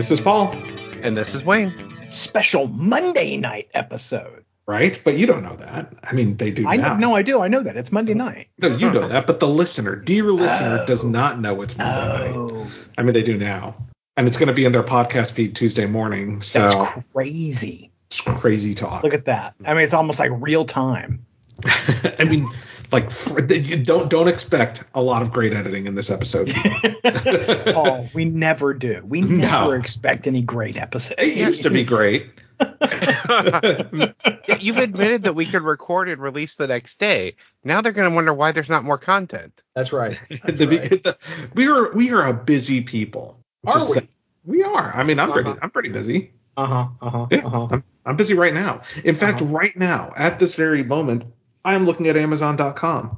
This is Paul. And this is Wayne. Special Monday night episode. Right? But you don't know that. I mean, they do now. No, I do. I know that. It's Monday night. No, you know that. But the listener, dear listener, does not know it's Monday night. I mean, they do now. And it's going to be in their podcast feed Tuesday morning. So that's crazy. It's crazy talk. Look at that. I mean, it's almost like real time. I mean, like, don't expect a lot of great editing in this episode. Oh, we never do. We never expect any great episode. It used to be great. You've admitted that we could record and release the next day. Now they're going to wonder why there's not more content. That's right. We are a busy people. Are we? We are. I mean, I'm pretty busy. I'm busy right now. In fact, right now, at this very moment, I am looking at Amazon.com.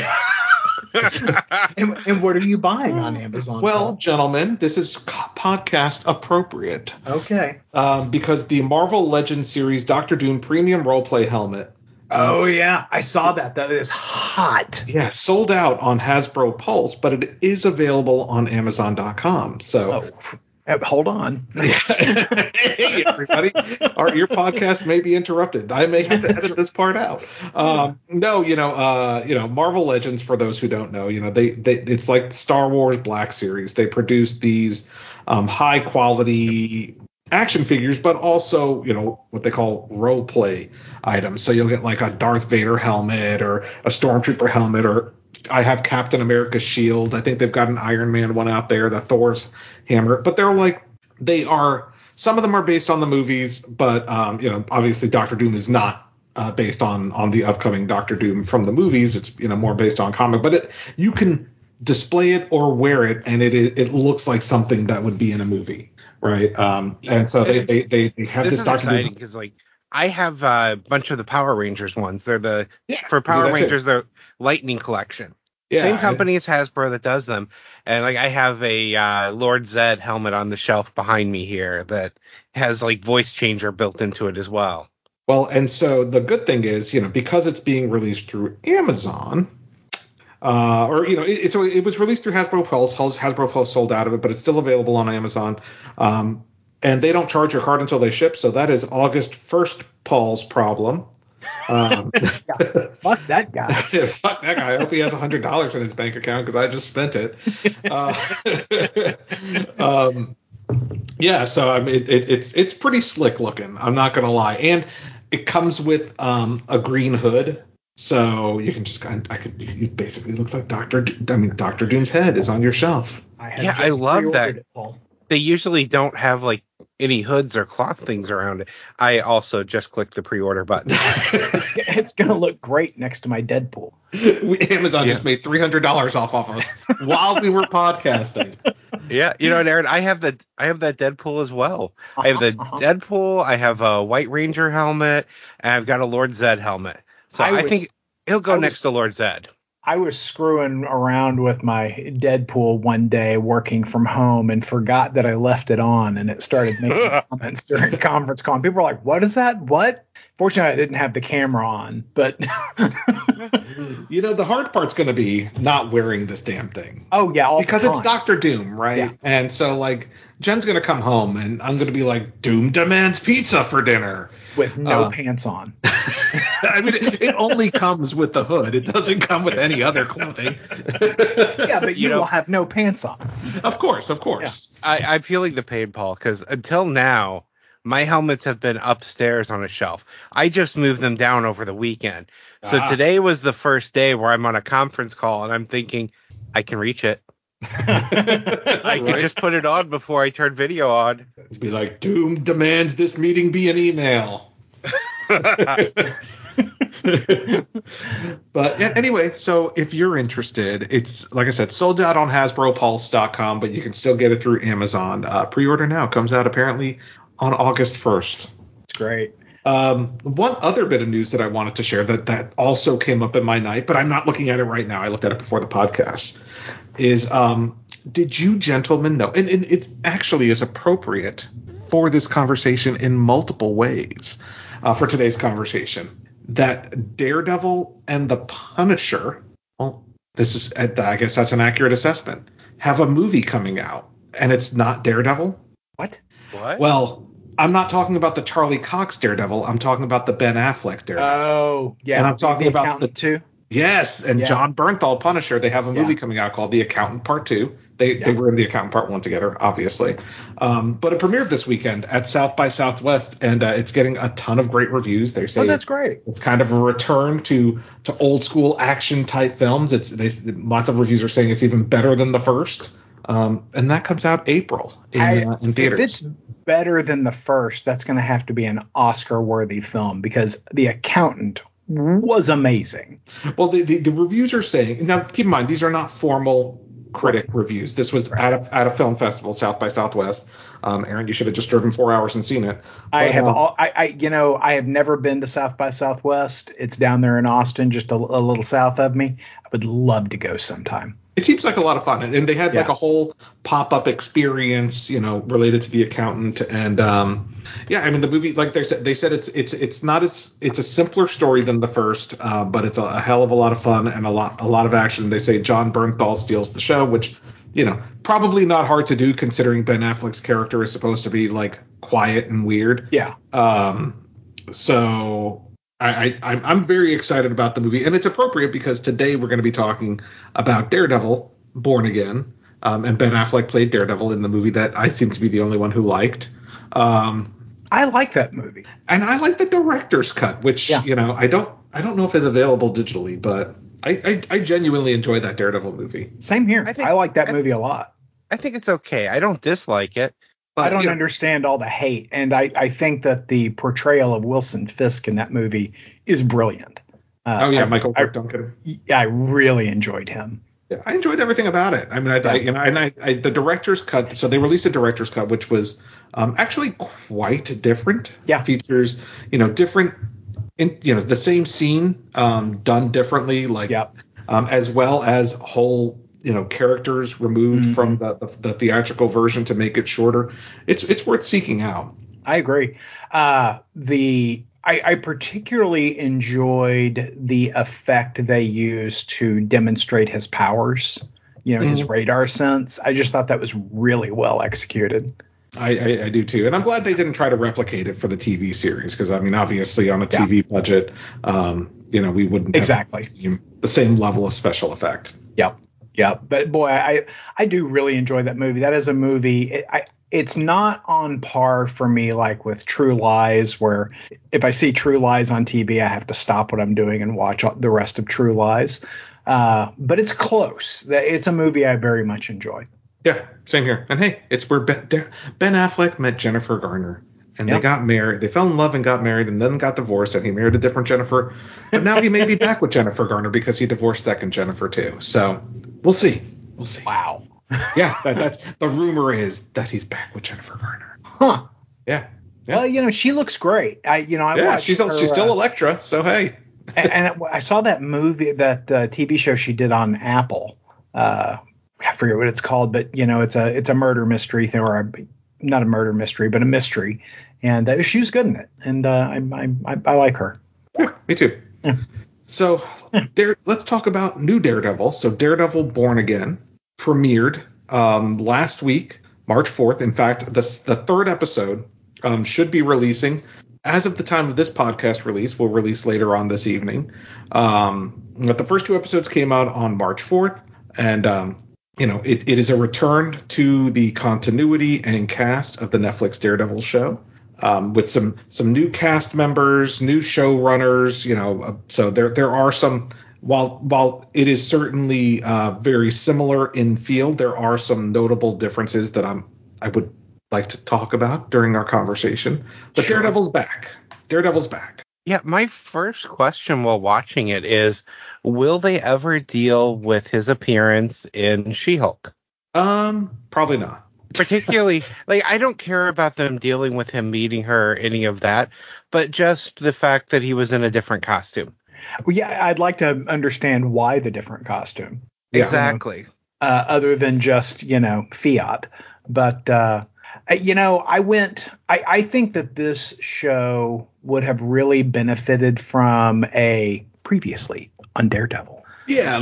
and what are you buying on Amazon? Well, gentlemen, this is podcast appropriate. Okay. Because the Marvel Legends series Doctor Doom premium roleplay helmet. Oh, yeah. I saw that. That is hot. Yeah, sold out on Hasbro Pulse, but it is available on Amazon.com. So. Hold on. Hey, everybody. Your podcast may be interrupted. I may have to edit this part out. Marvel Legends, for those who don't know, it's like Star Wars Black Series. They produce these high quality action figures, but also, what they call role play items. So you'll get like a Darth Vader helmet or a Stormtrooper helmet, or I have Captain America's shield. I think they've got an Iron Man one out there, the Thor's hammer. But some of them are based on the movies, but obviously Doctor Doom is not based on the upcoming Doctor Doom from the movies. It's more based on comic, but you can display it or wear it, and it looks like something that would be in a movie, right? And so they have this Doctor Doom because I have a bunch of the Power Rangers ones. They're for Power Rangers, the Lightning Collection. Yeah, same company as Hasbro that does them. And I have a Lord Zed helmet on the shelf behind me here that has voice changer built into it as well. Well, and so the good thing is, because it's being released through Amazon, so it was released through Hasbro Pulse. Hasbro Pulse sold out of it, but it's still available on Amazon. And they don't charge your card until they ship. So that is August 1st Paul's problem. Fuck that guy. Fuck that guy. I hope he has $100 in his bank account because I just spent it. So I mean, it's pretty slick looking. I'm not gonna lie, and it comes with a green hood, so you can just it basically looks like Doctor Doom's head is on your shelf. I love that. They usually don't have any hoods or cloth things around it. I also just clicked the pre-order button. It's going to look great next to my Deadpool. Amazon just made $300 off of us while we were podcasting. Yeah, and Aaron, I have that Deadpool as well. I have the Deadpool, I have a White Ranger helmet, and I've got a Lord Zed helmet. So I think he'll go next to Lord Zed. I was screwing around with my Deadpool one day working from home and forgot that I left it on, and it started making comments during conference call. And people were like, "What is that? What?" Fortunately, I didn't have the camera on, but the hard part's going to be not wearing this damn thing. Oh yeah, because it's Doctor Doom, right? Yeah. And so Jen's going to come home, and I'm going to be like, "Doom demands pizza for dinner." With no pants on. I mean, it only comes with the hood. It doesn't come with any other clothing. Yeah, but you will have no pants on. Of course. Yeah. I'm feeling the pain, Paul, because until now, my helmets have been upstairs on a shelf. I just moved them down over the weekend. So today was the first day where I'm on a conference call, and I'm thinking, I can reach it. I can just put it on before I turn video on. It'd be like, Doom demands this meeting be an email. But anyway, so if you're interested, it's like I said, sold out on HasbroPulse.com, but you can still get it through Amazon. Pre-order now. Comes out apparently on August 1st. It's great. One other bit of news that I wanted to share that also came up in my night, but I'm not looking at it right now. I looked at it before the podcast. Is did you gentlemen know? And it actually is appropriate for this conversation in multiple ways. For today's conversation, that Daredevil and the Punisher, well, I guess that's an accurate assessment, have a movie coming out, and it's not Daredevil. What? What? Well, I'm not talking about the Charlie Cox Daredevil. I'm talking about the Ben Affleck Daredevil. Oh, yeah. And I'm talking the about accountant too. Yes, and Yeah. John Bernthal, Punisher. They have a movie coming out called The Accountant Part 2. They were in The Accountant Part 1 together, obviously. But it premiered this weekend at South by Southwest, and it's getting a ton of great reviews. They say that's great. It's kind of a return to old school action type films. Lots of reviews are saying it's even better than the first. And that comes out April in theaters. If it's better than the first, that's going to have to be an Oscar-worthy film because The Accountant was amazing. Well, the reviews are saying, now keep in mind, these are not formal critic reviews. This was at a film festival, South by Southwest. Aaron, you should have just driven 4 hours and seen it. I have never been to South by Southwest. It's down there in Austin, just a little south of me. I would love to go sometime. It seems like a lot of fun, and they had like a whole pop-up experience, related to The Accountant, and I mean the movie, like they said it's not it's a simpler story than the first, but it's a hell of a lot of fun and a lot of action. They say John Bernthal steals the show, which probably not hard to do considering Ben Affleck's character is supposed to be like quiet and weird. Yeah. So I'm very excited about the movie, and it's appropriate because today we're going to be talking about Daredevil, Born Again, and Ben Affleck played Daredevil in the movie that I seem to be the only one who liked. I like that movie, and I like the director's cut, which I don't know if it's available digitally, but I genuinely enjoyed that Daredevil movie. Same here. I like that movie a lot. I think it's okay. I don't dislike it. But, I don't understand all the hate, and I think that the portrayal of Wilson Fisk in that movie is brilliant. Michael Clark Duncan. I really enjoyed him. Yeah, I enjoyed everything about it. I mean, the director's cut. So they released a director's cut, which was actually quite different. Yeah, features different, the same scene done differently, as well as whole. Characters removed from the theatrical version to make it shorter. It's worth seeking out. I agree. I particularly enjoyed the effect they used to demonstrate his powers, his radar sense. I just thought that was really well executed. I do too. And I'm glad they didn't try to replicate it for the TV series because, I mean, obviously on a TV budget, we wouldn't exactly have the same level of special effect. Yep. Yeah, but boy, I do really enjoy that movie. That is a movie. It's not on par for me like with True Lies, where if I see True Lies on TV, I have to stop what I'm doing and watch the rest of True Lies. But it's close. It's a movie I very much enjoy. Yeah, same here. And hey, it's where Ben Affleck met Jennifer Garner. And they got married. They fell in love and got married and then got divorced. And he married a different Jennifer. But now he may be back with Jennifer Garner because he divorced second Jennifer too. So we'll see. Wow. Yeah, that's the rumor is that he's back with Jennifer Garner. Huh. Yeah. Well, she looks great. Watched she's still Elektra. So hey. and I saw that movie, that TV show she did on Apple. I forget what it's called, but it's a murder mystery thing, or not a murder mystery, but a mystery. And she was good in it, and I like her. Yeah, me too. Yeah. So let's talk about new Daredevil. So Daredevil Born Again premiered last week, March 4th. In fact, the third episode should be releasing as of the time of this podcast release. We'll release later on this evening. But the first two episodes came out on March 4th, and it is a return to the continuity and cast of the Netflix Daredevil show. With some new cast members, new showrunners, so there are some, while it is certainly very similar in field, there are some notable differences that I would like to talk about during our conversation. But sure. Daredevil's back. Yeah, my first question while watching it is, will they ever deal with his appearance in She-Hulk? Probably not. Particularly, I don't care about them dealing with him meeting her, any of that, but just the fact that he was in a different costume. Well, yeah, I'd like to understand why the different costume. Exactly. Other than just, fiat. But, I think that this show would have really benefited from a previously on Daredevil. Yeah,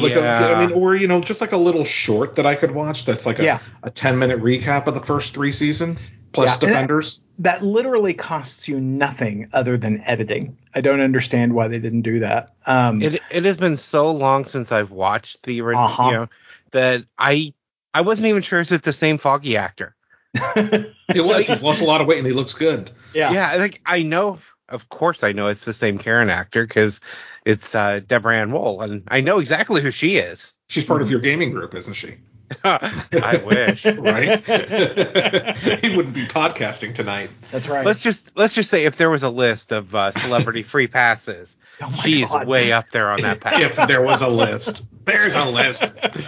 just like a little short that I could watch that's like a 10-minute recap of the first 3 seasons. plus Defenders. That literally costs you nothing other than editing. I don't understand why they didn't do that. It has been so long since I've watched the original, that I wasn't even sure is it the same Foggy actor. It was. He's lost a lot of weight and he looks good. Yeah. Like I know, of course, I know it's the same Karen actor because it's Deborah Ann Woll, and I know exactly who she is. She's part of your gaming group, isn't she? I wish, right? He wouldn't be podcasting tonight. That's right. Let's just say if there was a list of celebrity free passes, she's way up there on that pass. If there was a list, there's a list.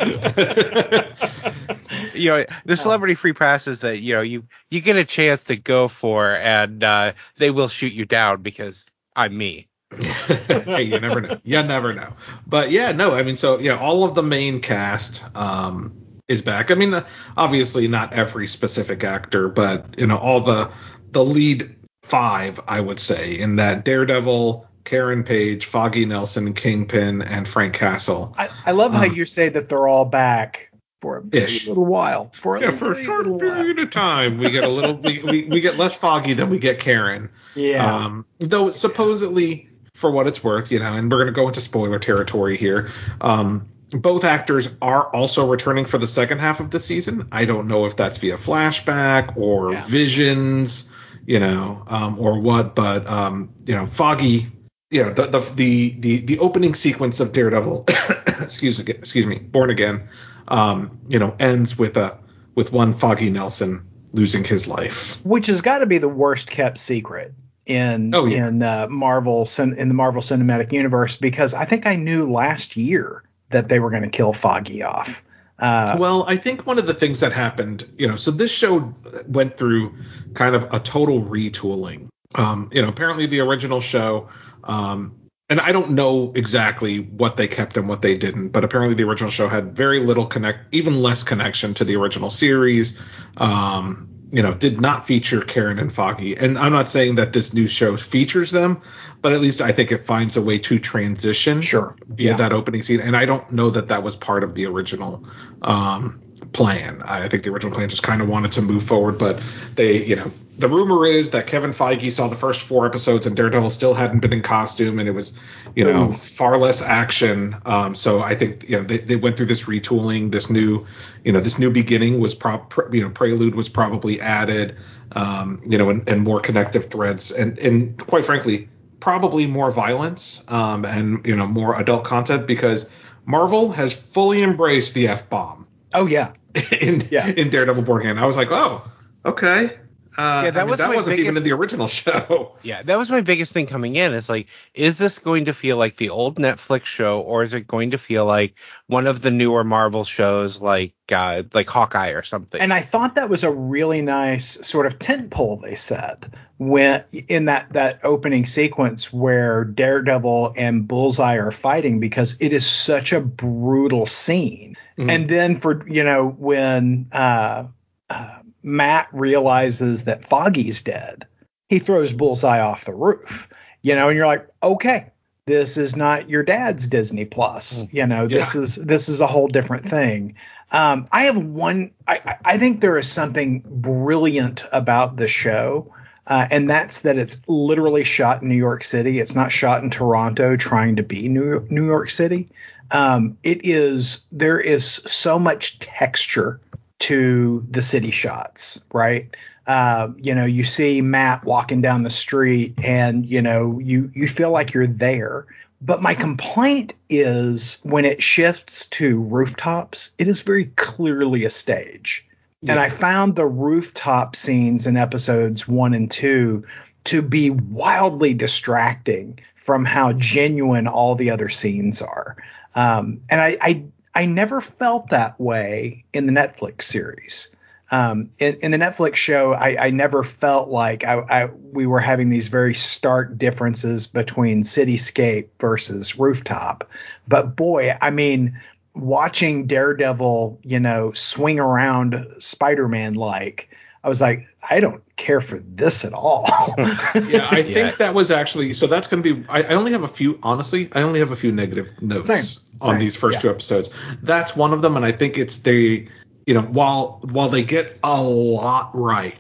The celebrity free passes that you get a chance to go for, and they will shoot you down because I'm me. Hey, you never know. You never know. But yeah, no, I mean, so yeah, all of the main cast is back. I mean, obviously not every specific actor, but all the lead 5, I would say, in that: Daredevil, Karen Page, Foggy Nelson, Kingpin, and Frank Castle. I love how you say that they're all back for a little while. For a short period of time, we get a little. we get less Foggy than we get Karen. Yeah. Though supposedly, for what it's worth, and we're going to go into spoiler territory here. Both actors are also returning for the second half of the season. I don't know if that's via flashback or visions, or what, but Foggy, the opening sequence of Daredevil, excuse me, Born Again, ends with one Foggy Nelson losing his life, which has got to be the worst kept secret in the Marvel Cinematic Universe, because I think I knew last year that they were going to kill Foggy off. Well, I think one of the things that happened, so this show went through kind of a total retooling. Apparently the original show, and I don't know exactly what they kept and what they didn't, but apparently the original show had very little even less connection to the original series. Did not feature Karen and Foggy. And I'm not saying that this new show features them, but at least I think it finds a way to transition via that opening scene. And I don't know that was part of the original plan. I think the original plan just kind of wanted to move forward, but they, the rumor is that Kevin Feige saw the first 4 episodes and Daredevil still hadn't been in costume, and it was, far less action. So I think, they went through this retooling, this new beginning was Prelude was probably added, and more connective threads, and quite frankly, probably more violence, and more adult content, because Marvel has fully embraced the F-bomb. Oh yeah. in Daredevil Born Again. I was like, oh, okay. That wasn't even in the original show. Yeah, that was my biggest thing coming in. It's like, is this going to feel like the old Netflix show, or is it going to feel like one of the newer Marvel shows, like Hawkeye or something? And I thought that was a really nice sort of tentpole, they said, when in that opening sequence where Daredevil and Bullseye are fighting, because it is such a brutal scene. Mm-hmm. And then when Matt realizes that Foggy's dead, he throws Bullseye off the roof, and you're like, okay, this is not your dad's Disney Plus. This is a whole different thing. I think there is something brilliant about the show. And that's that it's literally shot in New York City. It's not shot in Toronto trying to be New York City. There is so much texture to the city shots, right? You see Matt walking down the street and, you feel like you're there. But my complaint is when it shifts to rooftops, it is very clearly a stage. Yeah. And I found the rooftop scenes in episodes 1 and 2 to be wildly distracting from how genuine all the other scenes are. And I never felt that way in the Netflix series. In the Netflix show, I never felt like we were having these very stark differences between cityscape versus rooftop. But boy, I mean, watching Daredevil, swing around Spider-Man like, I was like, I don't care for this at all. Yeah, I think that was actually, so that's going to be, I only have a few negative notes on these first 2 episodes. That's one of them. And I think it's while they get a lot right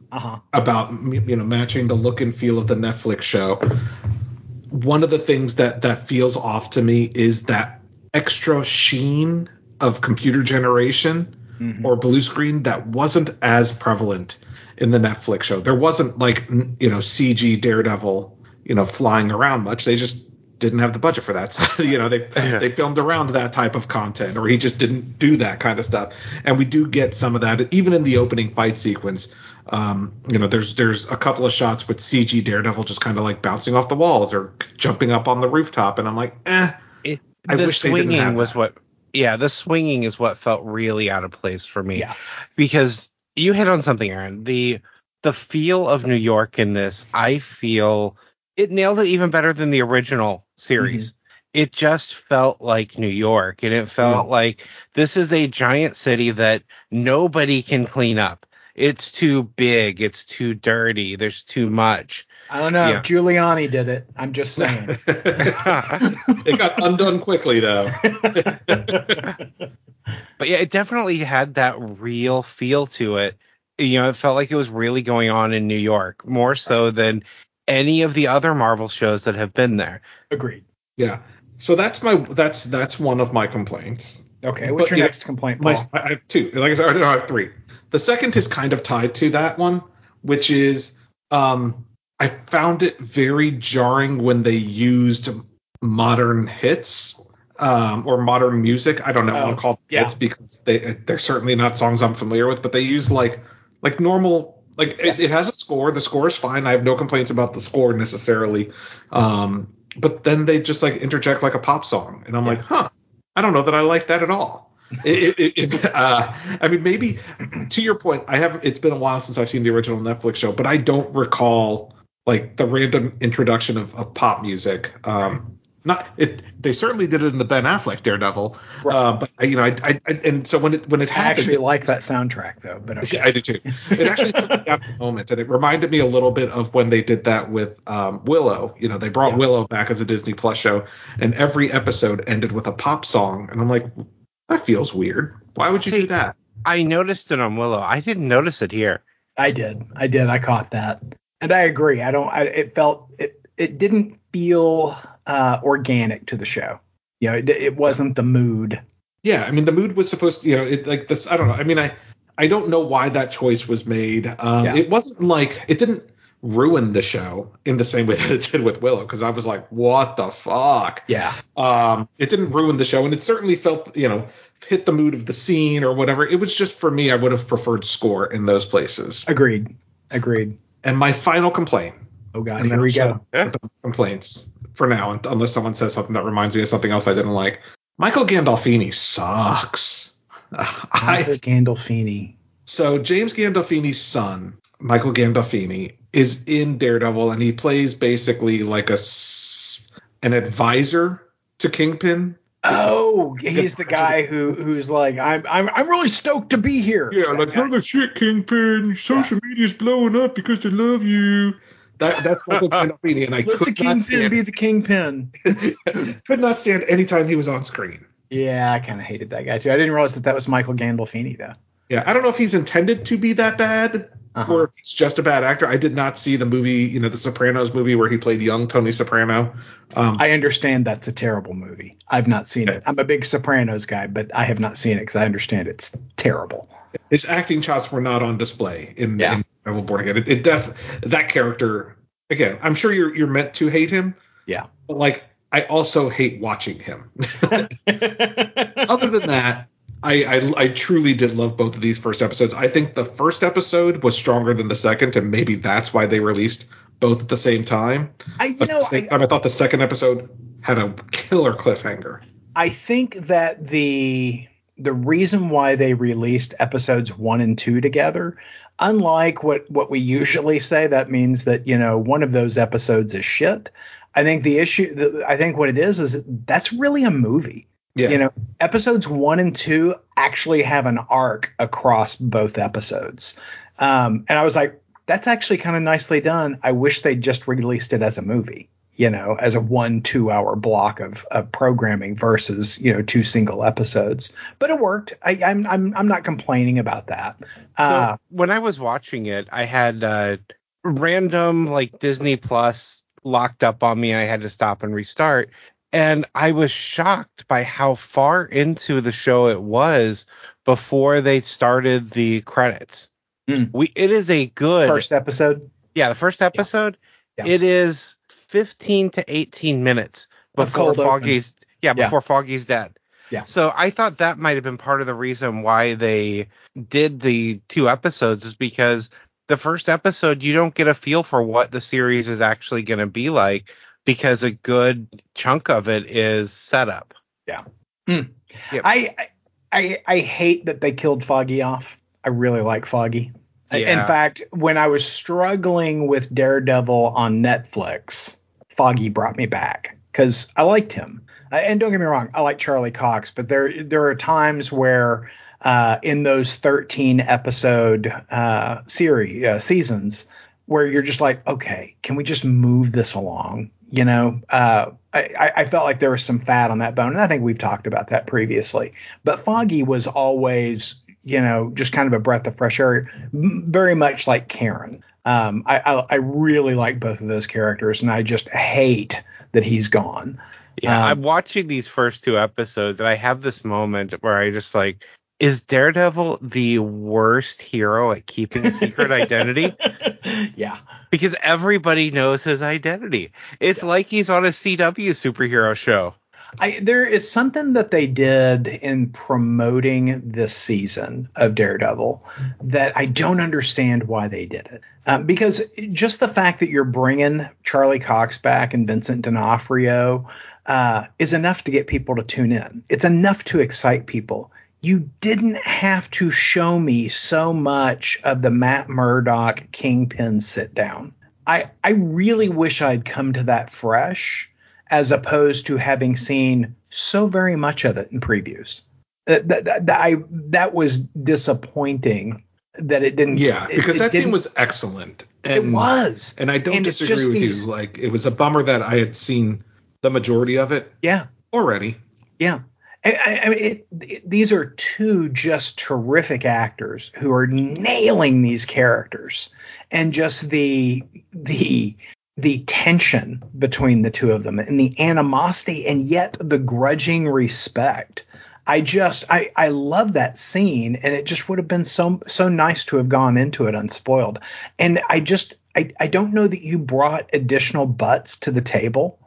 about matching the look and feel of the Netflix show. One of the things that feels off to me is that extra sheen of computer generation or blue screen that wasn't as prevalent in the Netflix show. There wasn't like CG Daredevil flying around much. They just didn't have the budget for that. So, they filmed around that type of content, or he just didn't do that kind of stuff. And we do get some of that even in the opening fight sequence. There's a couple of shots with CG Daredevil just kind of like bouncing off the walls or jumping up on the rooftop, and I'm like, I wish they didn't have that. The swinging is what felt really out of place for me. Yeah. Because you hit on something, Aaron. The feel of New York in this, I feel it nailed it even better than the original series. It just felt like New York, and it felt like this is a giant city that nobody can clean up. It's too big. It's too dirty. There's too much. I don't know. Yeah. Giuliani did it. I'm just saying. It got undone quickly, though. But yeah, it definitely had that real feel to it. It felt like it was really going on in New York, more so than any of the other Marvel shows that have been there. Agreed. Yeah. So that's one of my complaints. Okay. What's your next complaint, Paul? I have two. Like I said, I have three. The second is kind of tied to that one, which is I found it very jarring when they used modern hits or modern music. I don't know what to call hits because they're certainly not songs I'm familiar with, but they use like normal. It has a score. The score is fine. I have no complaints about the score necessarily. But then they just like interject like a pop song, and I'm like, I don't know that I like that at all. I mean, maybe to your point, it's been a while since I've seen the original Netflix show, but I don't recall like the random introduction of pop music. They certainly did it in the Ben Affleck Daredevil, but and so when it happened, I actually like that soundtrack though. But okay. I do too. It actually took me out of the moment, and it reminded me a little bit of when they did that with Willow. They brought Willow back as a Disney Plus show, and every episode ended with a pop song, and I'm like, that feels weird. Why would you do that? I noticed it on Willow. I didn't notice it here. I did. I caught that, and I agree. It didn't feel organic to the show. It wasn't the mood. Yeah, I mean the mood was supposed to, it like this. I don't know. I mean, I don't know why that choice was made. It wasn't like it didn't ruin the show in the same way that it did with Willow, because I was like, what the fuck? Yeah. It didn't ruin the show, and it certainly felt hit the mood of the scene or whatever. It was just, for me, I would have preferred score in those places. Agreed. And my final complaint. Oh God, here we go. Complaints for now, unless someone says something that reminds me of something else I didn't like. Michael Gandolfini sucks. Michael Gandolfini. So James Gandolfini's son, Michael Gandolfini, is in Daredevil, and he plays basically like an advisor to Kingpin. Oh, he's the guy who's like, I'm really stoked to be here. Yeah, like, you're the shit, Kingpin. Social media's blowing up because they love you. That's Michael Gandolfini, and I Let the Kingpin be the Kingpin. Could not stand any time he was on screen. Yeah, I kind of hated that guy too. I didn't realize that was Michael Gandolfini though. Yeah, I don't know if he's intended to be that bad or if he's just a bad actor. I did not see the movie, the Sopranos movie where he played young Tony Soprano. I understand that's a terrible movie. I've not seen it. I'm a big Sopranos guy, but I have not seen it because I understand it's terrible. His acting chops were not on display in Devil Born Again. That character, again, I'm sure you're meant to hate him. Yeah. But like, I also hate watching him. Other than that, I truly did love both of these first episodes. I think the first episode was stronger than the second, and maybe that's why they released both at the same time. I thought the second episode had a killer cliffhanger. I think that the reason why they released episodes 1 and 2 together, unlike what we usually say, that means that one of those episodes is shit. I think what it is that's really a movie. Yeah. Episodes 1 and 2 actually have an arc across both episodes. And I was like, that's actually kind of nicely done. I wish they just released it as a movie, as a 1-2 hour block of programming versus, 2 single episodes. But it worked. I'm not complaining about that. So when I was watching it, I had random like Disney Plus locked up on me, and I had to stop and restart. And I was shocked by how far into the show it was before they started the credits. It is a good first episode. Yeah, the first episode. Yeah. It is 15 to 18 minutes before Foggy's before Foggy's dead. Yeah. So I thought that might have been part of the reason why they did the 2 episodes, is because the first episode you don't get a feel for what the series is actually going to be like, because a good chunk of it is setup. Yeah. Yep. I hate that they killed Foggy off. I really like Foggy. Yeah. In fact, when I was struggling with Daredevil on Netflix, Foggy brought me back because I liked him. And don't get me wrong, I like Charlie Cox, but there are times where in those 13 episode seasons where you're just like, okay, can we just move this along? I felt like there was some fat on that bone, and I think we've talked about that previously. But Foggy was always, just kind of a breath of fresh air, very much like Karen. I really like both of those characters, and I just hate that he's gone. Yeah, I'm watching these first 2 episodes, and I have this moment where I just like, is Daredevil the worst hero at keeping a secret identity? Yeah. Because everybody knows his identity. It's like he's on a CW superhero show. There is something that they did in promoting this season of Daredevil that I don't understand why they did it. Because just the fact that you're bringing Charlie Cox back and Vincent D'Onofrio is enough to get people to tune in. It's enough to excite people. You didn't have to show me so much of the Matt Murdock Kingpin sit down. I really wish I'd come to that fresh, as opposed to having seen so very much of it in previews. That was disappointing that it didn't. Yeah, because that scene was excellent. It was. And I don't disagree with you. Like, it was a bummer that I had seen the majority of it already. Yeah. I mean, these are 2 just terrific actors who are nailing these characters, and just the tension between the 2 of them, and the animosity, and yet the grudging respect. I love that scene, and it just would have been so nice to have gone into it unspoiled. And I don't know that you brought additional butts to the table.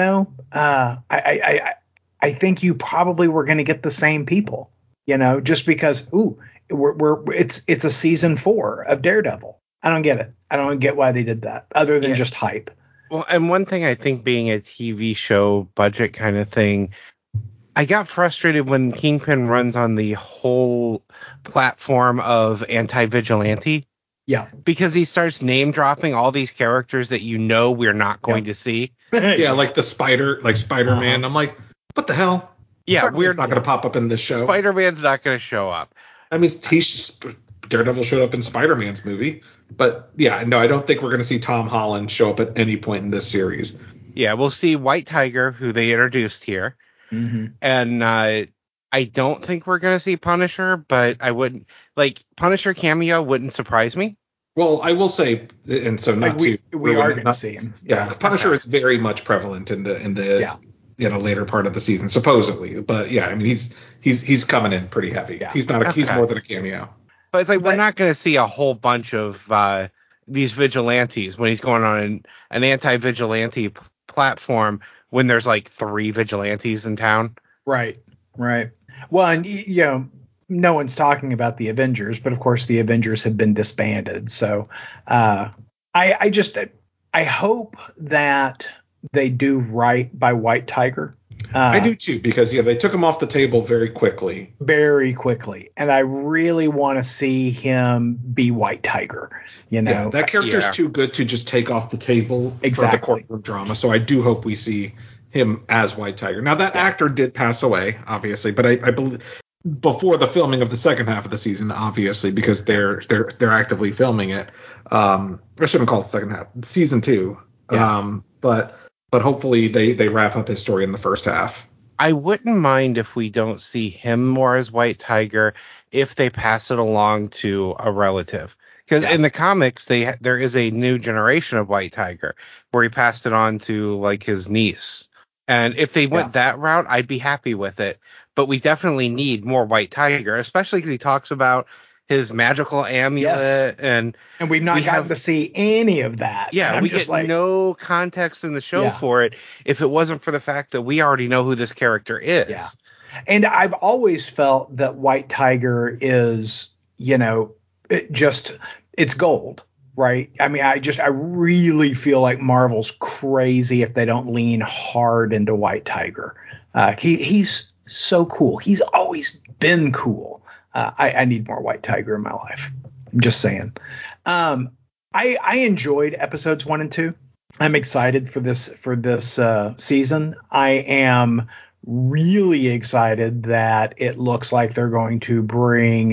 I think you probably were going to get the same people, just because, it's a season 4 of Daredevil. I don't get it. I don't get why they did that, other than just hype. Well, and one thing I think, being a TV show budget kind of thing, I got frustrated when Kingpin runs on the whole platform of Anti-Vigilante. Yeah. Because he starts name dropping all these characters that we're not going to see. Yeah, like Spider-Man. I'm like, what the hell? Yeah, we're not going to pop up in this show. Spider-Man's not going to show up. I mean, Daredevil showed up in Spider-Man's movie, but yeah, no, I don't think we're going to see Tom Holland show up at any point in this series. Yeah, we'll see White Tiger, who they introduced here, and I don't think we're going to see Punisher, but I wouldn't Punisher cameo wouldn't surprise me. Well, I will say, and so we are going to see him. Yeah, Punisher is very much prevalent in the later part of the season, supposedly. But yeah, I mean, he's coming in pretty heavy. Yeah. He's not he's more than a cameo. But it's like, we're not going to see a whole bunch of these vigilantes when he's going on an anti-vigilante platform when there's like 3 vigilantes in town. Right. Well, and no one's talking about the Avengers, but of course the Avengers have been disbanded. So I hope that they do right by White Tiger. I do too, because they took him off the table very quickly, and I really want to see him be White Tiger. That character's too good to just take off the table for the courtroom drama. So I do hope we see him as White Tiger. Now, that actor did pass away, obviously, but I believe before the filming of the second half of the season, obviously, because they're actively filming it. I shouldn't call it the second half, season 2. But but hopefully they wrap up his story in the first half. I wouldn't mind if we don't see him more as White Tiger if they pass it along to a relative. Because in the comics, there is a new generation of White Tiger where he passed it on to like his niece. And if they went that route, I'd be happy with it. But we definitely need more White Tiger, especially because he talks about his magical amulet, and we've not gotten to see any of that. Yeah, we get no context in the show for it if it wasn't for the fact that we already know who this character is. Yeah. And I've always felt that White Tiger is, it's gold, right? I mean, I really feel like Marvel's crazy if they don't lean hard into White Tiger. He's so cool. He's always been cool. I need more White Tiger in my life. I'm just saying. I enjoyed episodes 1 and 2. I'm excited for this season. I am really excited that it looks like they're going to bring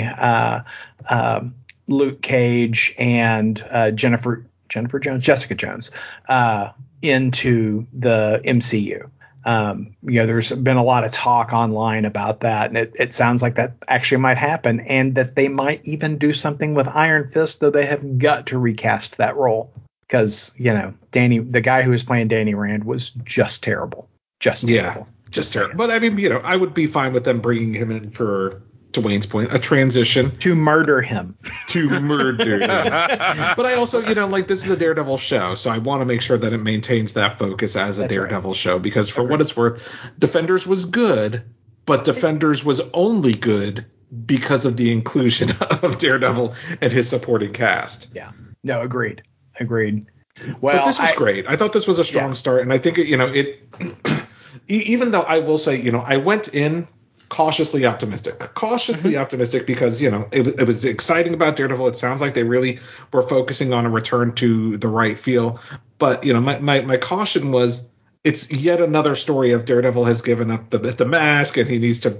Luke Cage and Jessica Jones into the MCU. There's been a lot of talk online about that, and it sounds like that actually might happen, and that they might even do something with Iron Fist, though they have got to recast that role because, the guy who was playing Danny Rand was just terrible. Just terrible. But I mean, I would be fine with them bringing him in for, to Wayne's point, a transition. To murder him. But I also, this is a Daredevil show, so I want to make sure that it maintains that focus as a Daredevil show, because for what it's worth, Defenders was good, but Defenders was only good because of the inclusion of Daredevil and his supporting cast. Yeah. No, agreed. Well, but this was great. I thought this was a strong start, and I think it even though I will say, I went in cautiously optimistic because, it was exciting about Daredevil. It sounds like they really were focusing on a return to the right feel. But, my caution was it's yet another story of Daredevil has given up the mask, and he needs to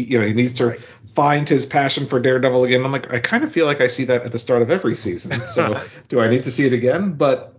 find his passion for Daredevil again. I'm like, I kind of feel like I see that at the start of every season. So do I need to see it again? But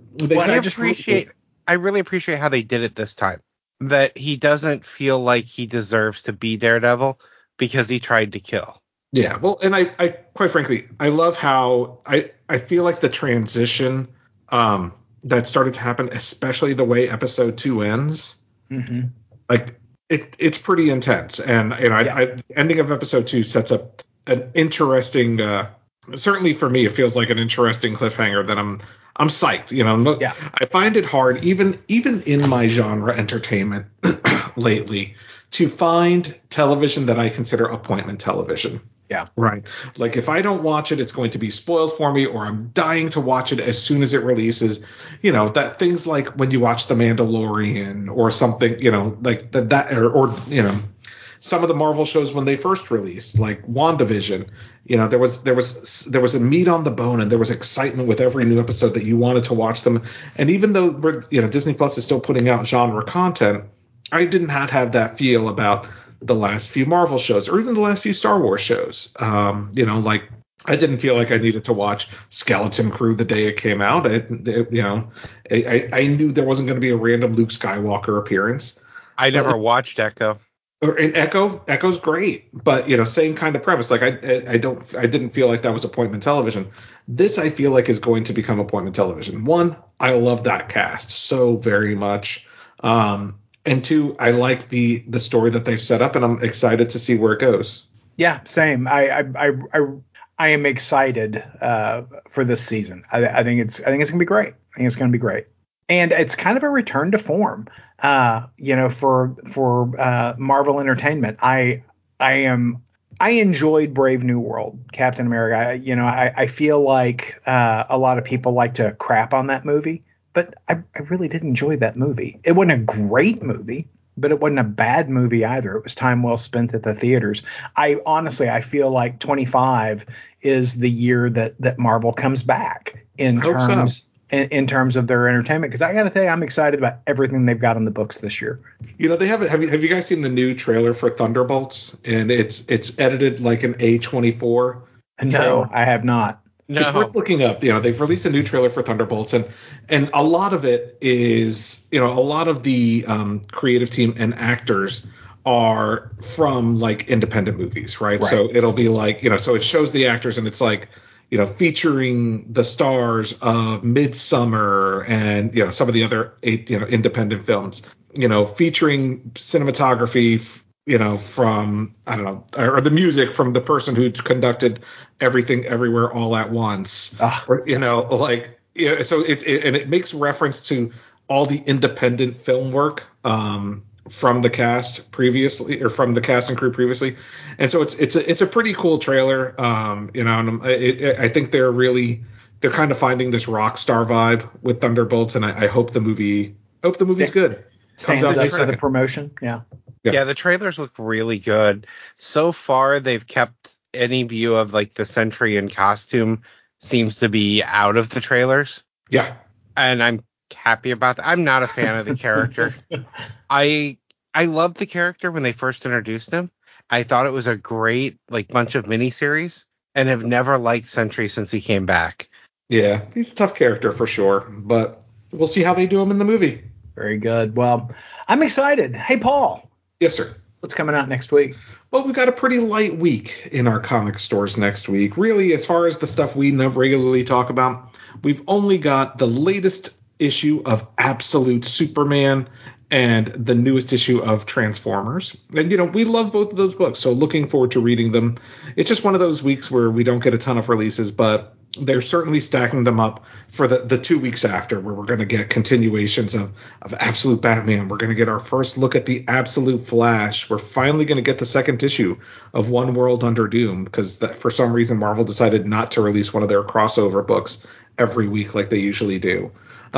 I really appreciate how they did it this time. That he doesn't feel like he deserves to be Daredevil because he tried to kill. Yeah, well, and I quite frankly, I love how I feel like the transition that started to happen, especially the way episode 2 ends, like it's pretty intense. And ending of episode 2 sets up an interesting, certainly for me, it feels like an interesting cliffhanger that I'm psyched. I find it hard, even in my genre entertainment lately, to find television that I consider appointment television. Yeah. Right. Like if I don't watch it, it's going to be spoiled for me, or I'm dying to watch it as soon as it releases. That things like when you watch The Mandalorian or something, like that or some of the Marvel shows when they first released, like WandaVision, there was a meat on the bone, and there was excitement with every new episode that you wanted to watch them. And even though Disney Plus is still putting out genre content, I did not have that feel about the last few Marvel shows or even the last few Star Wars shows. Like I didn't feel like I needed to watch Skeleton Crew the day it came out. I knew there wasn't going to be a random Luke Skywalker appearance. I never watched Echo. And Echo's great, but same kind of premise. Like I didn't feel like that was appointment television. This I feel like is going to become appointment television. One, I love that cast so very much. And two, I like the story that they've set up, and I'm excited to see where it goes. Yeah, same. I am excited for this season. I think it's gonna be great. I think it's gonna be great. And it's kind of a return to form, for Marvel Entertainment. I enjoyed Brave New World, Captain America. I feel like a lot of people like to crap on that movie, but I really did enjoy that movie. It wasn't a great movie, but it wasn't a bad movie either. It was time well spent at the theaters. I feel like 25 is the year that Marvel comes back in terms of their entertainment, because I got to tell you, I'm excited about everything they've got on the books this year. They have you guys seen the new trailer for Thunderbolts? And it's edited like an A24 No, I have not. It's worth looking up. They've released a new trailer for Thunderbolts, and a lot of it is, a lot of the creative team and actors are from like independent movies, right? So it'll be like, so it shows the actors, and it's like, featuring the stars of Midsummer and some of the other independent films, featuring cinematography, from, I don't know, or the music from the person who conducted Everything Everywhere All at Once, or, so it makes reference to all the independent film work from the cast previously, or from the cast and crew previously, and so it's a pretty cool trailer, and I think they're kind of finding this rock star vibe with Thunderbolts, and I hope the movie's good. Stands up for the promotion, yeah. Yeah, the trailers look really good. So far, they've kept any view of like the Sentry in costume seems to be out of the trailers. Yeah. And I'm happy about that. I'm not a fan of the character. I loved the character when they first introduced him. I thought it was a great like bunch of miniseries, and have never liked Sentry since he came back. Yeah, he's a tough character for sure, but we'll see how they do him in the movie. Very good. Well, I'm excited. Hey, Paul. Yes, sir. What's coming out next week? Well, we've got a pretty light week in our comic stores next week. Really, as far as the stuff we regularly talk about, we've only got the latest issue of Absolute Superman and the newest issue of Transformers. And, we love both of those books, so looking forward to reading them. It's just one of those weeks where we don't get a ton of releases, but they're certainly stacking them up for the 2 weeks after, where we're going to get continuations of Absolute Batman. We're going to get our first look at the Absolute Flash. We're finally going to get the second issue of One World Under Doom, because for some reason Marvel decided not to release one of their crossover books every week like they usually do.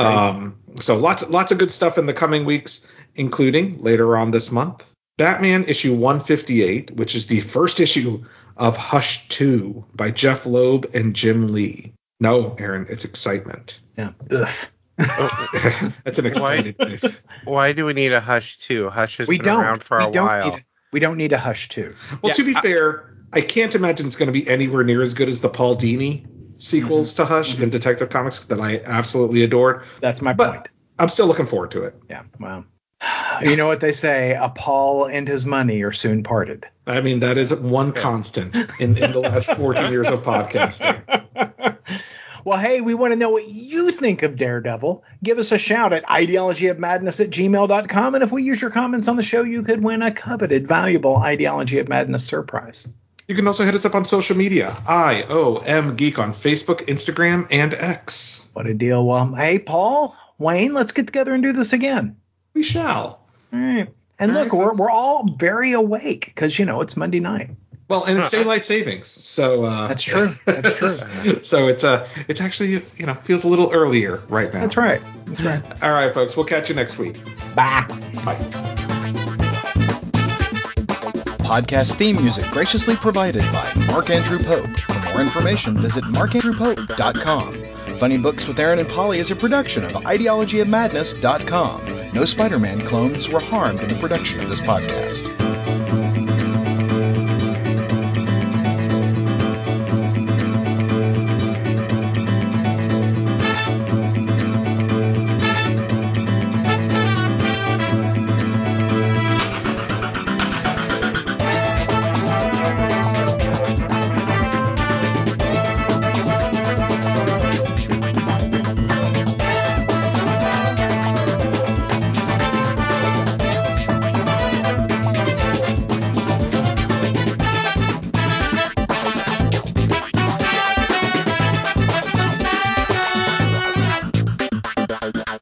So lots of good stuff in the coming weeks, including later on this month, Batman issue 158, which is the first issue of Hush 2 by Jeff Loeb and Jim Lee. No, Aaron, it's excitement. Yeah. Ugh. That's an excited if. Why do we need a Hush 2? Hush has been around for a while. We don't need a Hush 2. Well, to be fair, I can't imagine it's going to be anywhere near as good as the Paul Dini sequels to Hush in Detective Comics that I absolutely adored. That's my point. I'm still looking forward to it. Yeah, well. You know what they say, a Paul and his money are soon parted. I mean, that is one constant in the last 14 years of podcasting. Well, hey, we want to know what you think of Daredevil. Give us a shout at ideologyofmadness@gmail.com. And if we use your comments on the show, you could win a coveted, valuable Ideology of Madness surprise. You can also hit us up on social media. IOM Geek on Facebook, Instagram, and X. What a deal. Well, hey, Paul, Wayne, let's get together and do this again. We shall. All right. And look, we're all very awake because, it's Monday night. Well, and it's daylight savings, so that's true. That's true. So it's actually feels a little earlier right now. That's right. All right, folks. We'll catch you next week. Bye. Podcast theme music graciously provided by Mark Andrew Pope. For more information, visit markandrewpope.com. Funny Books with Aaron and Polly is a production of ideologyofmadness.com. No Spider-Man clones were harmed in the production of this podcast.